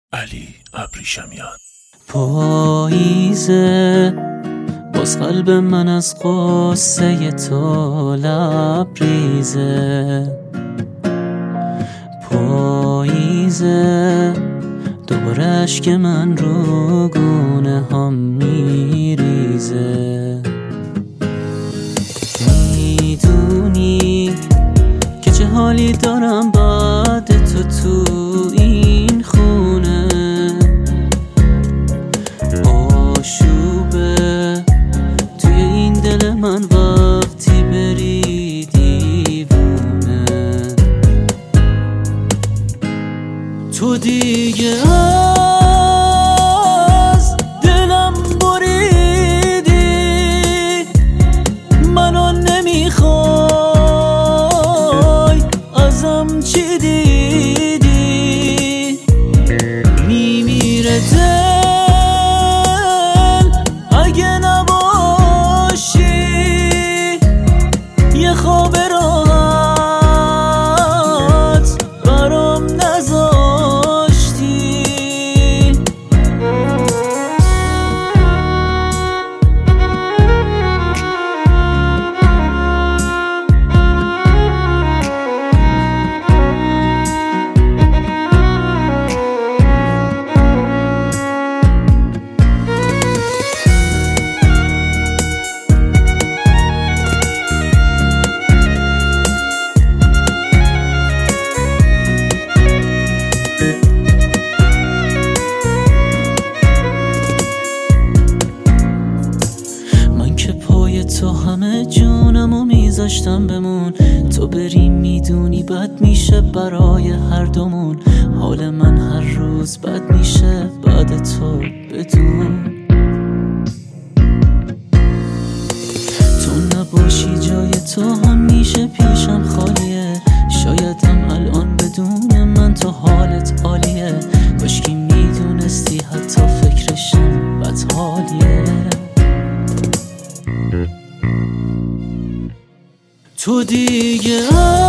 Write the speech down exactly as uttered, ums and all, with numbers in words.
علی ابریشمیان. پاییزه باز قلب من از قصه تو لبریزه. پاییزه دوباره اشک من رو گونه هم میریزه. میدونی که چه حالی دارم بعد تو تو این خونه. آشوبه توی این دل من وقتی بری دیوونه. تو دیگه از دلم بریدی، منو نمیخوای، ازم چی دیدی؟ میمیره دل اگه نباشی، یه خواب راحت برام نذاشتی. تو همه جونمو میذاشتم بمون، تو بری میدونی بد میشه برای هر دومون. حال من هر روز بد میشه بعد تو بدون. تو نباشی جای تو همیشه پیشم خالیه. شایدم الان بدون من تو حالت عالیه. کاشکی میدونستی حتی فکرشم بد حالیه. تو دیگه